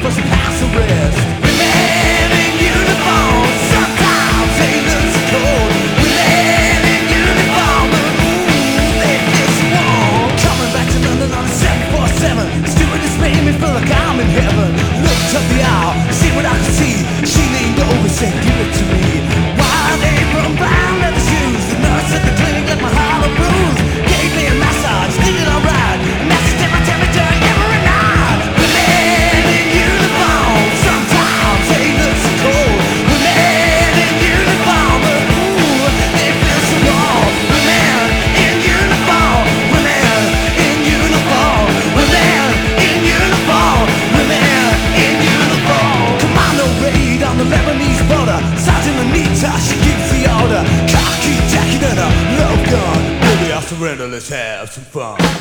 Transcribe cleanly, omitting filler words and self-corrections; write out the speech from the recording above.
for some house arrest. Men in uniform, sometimes they look so cold. Men in uniform, they feel so warm. Coming back to London on a 747, stewardess made me feel like I'm in heaven. Looked up the aisle, see what I could see. She leaned over and said, give it to me. Wild apron, brown leather shoes. The nurse at the clinic left my heart a bruise. Gave me a massage, did it alright. Massaged every temperature every night. Men in uniform, sometimes they look so cold. Men in uniform, but they feel so warm. Men in uniform, women in uniform, women in uniform, women in uniform. Commando raid on the Lebanese border. Sergeant Anita, she gives the order. Khaki jacket and a love gun. Baby, I surrender, let's have some fun.